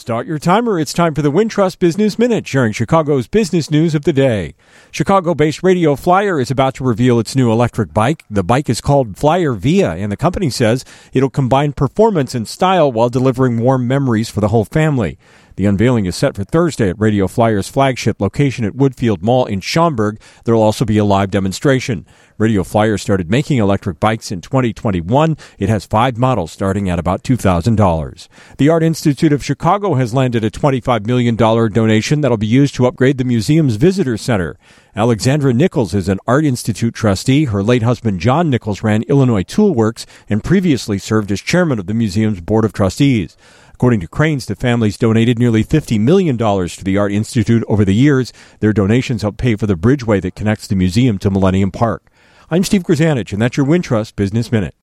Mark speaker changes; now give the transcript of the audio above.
Speaker 1: Start your timer. It's time for the Wintrust Business Minute, sharing Chicago's business news of the day. Chicago-based Radio Flyer is about to reveal its new electric bike. The bike is called Flyer Via, and the company says it'll combine performance and style while delivering warm memories for the whole family. The unveiling is set for Thursday at Radio Flyer's flagship location at Woodfield Mall in Schaumburg. There will also be a live demonstration. Radio Flyer started making electric bikes in 2021. It has 5 models starting at about $2,000. The Art Institute of Chicago has landed a $25 million donation that will be used to upgrade the museum's visitor center. Alexandra Nichols is an Art Institute trustee. Her late husband, John Nichols, ran Illinois Tool Works and previously served as chairman of the museum's board of trustees. According to Cranes, the families donated nearly $50 million to the Art Institute over the years. Their donations help pay for the bridgeway that connects the museum to Millennium Park. I'm Steve Grzanich, and that's your Wintrust Business Minute.